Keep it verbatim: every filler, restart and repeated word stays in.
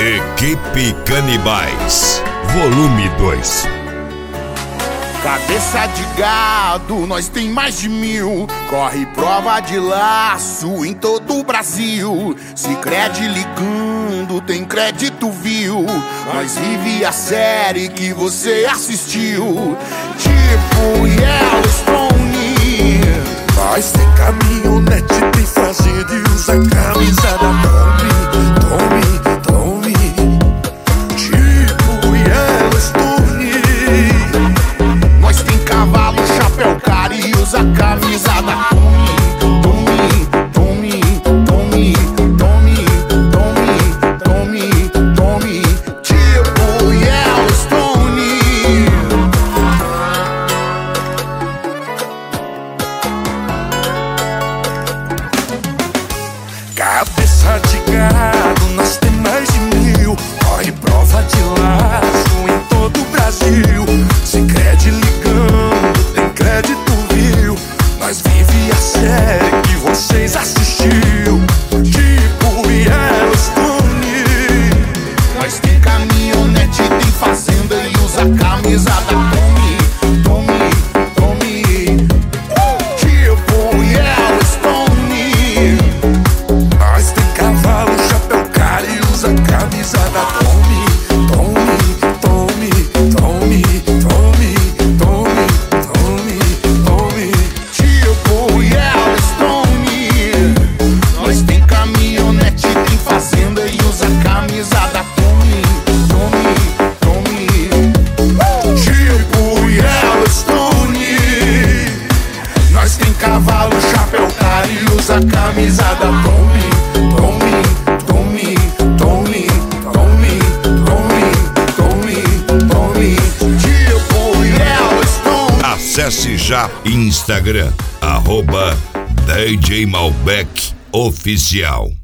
Equipe Canibais, volume dois. Cabeça de gado, nós tem mais de mil. Corre prova de laço em todo o Brasil. Sicredi ligando, tem crédito, viu? Nós vive a série que você assistiu. Tipo Yellowstone. Nós tem caminhonete, tem fazenda e usa camisa da Tommy, Tommy, Tommy. Tipo Yellowstone. Nós tem cavalo, chapéu caro e usa camisa da Tommy, Tommy, Tommy, Tommy, Tommy, Tommy, Tommy, Tommy. Tipo Yellowstone. Cabeça de gado, nós tem mais de mil. Corre prova de laço em todo o Brasil. Sicredi ligando, tem crédito, viu? Nós vive a série que vocês assistiu. Tipo Yellowstone. Nós tem caminhonete, tem fazenda e usa camisa da Tommy, Tommy, Tommy. Tipo Yellowstone. Nós tem cavalo, chapéu caro e usa camisa da Tommy, Tommy, Tommy, Tommy, Tommy, Tommy, Tommy, Tommy. Tipo Yellowstone. Nós tem caminhonete, tem fazenda e usa camisa da Tommy, Tommy, Tommy. Tipo Yellowstone. Nós tem cavalo, chapéu caro e usa camisa da Tommy, Tommy, Tommy, Tommy, Tommy, Tommy, Tommy, Tommy. Tipo Yellowstone. Acesse já Instagram, arroba D J Malbec Oficial.